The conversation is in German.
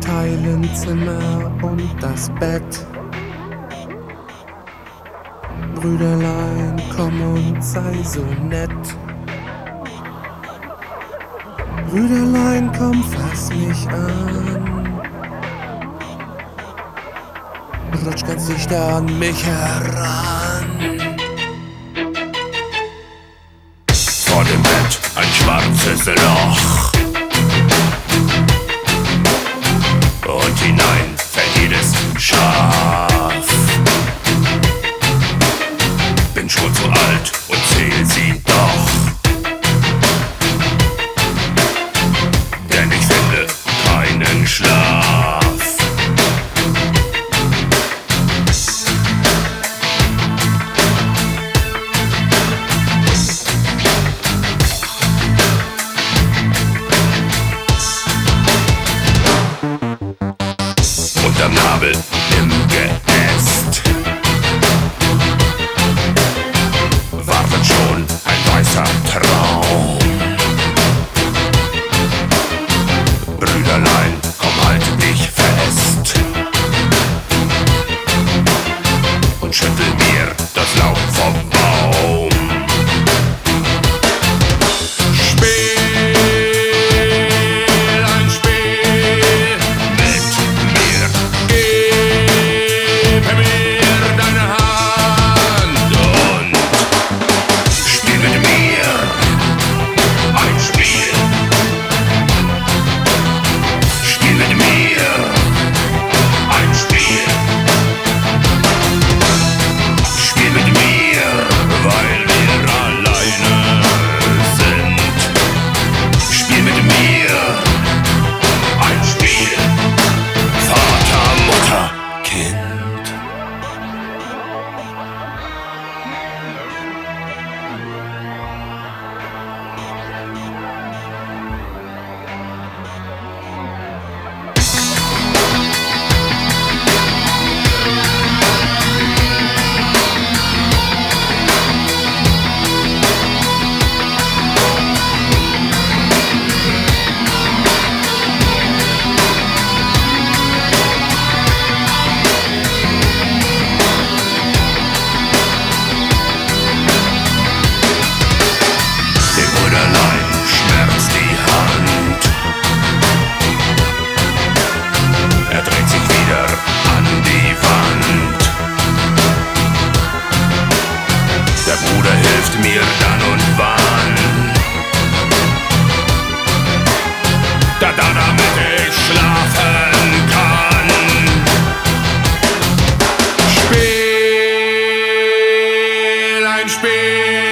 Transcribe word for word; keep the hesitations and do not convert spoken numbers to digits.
teilen Zimmer und das Bett. Brüderlein, komm und sei so nett. Brüderlein, komm, fass mich an. Rutsch ganz dichter an mich heran. Vor dem Bett ein schwarzes Loch, und hinein fällt jedes Schaf. Bin schon zu alt und zähl sie doch, denn ich finde keinen Schlaf. Unterm Nabel im Geäst wartet schon ein weißer Traum. Brüderlein, komm, halt dich fest und schüttel mir das Laub vom Baum. Mir dann und wann, da, da, damit ich schlafen kann. Spiel ein Spiel.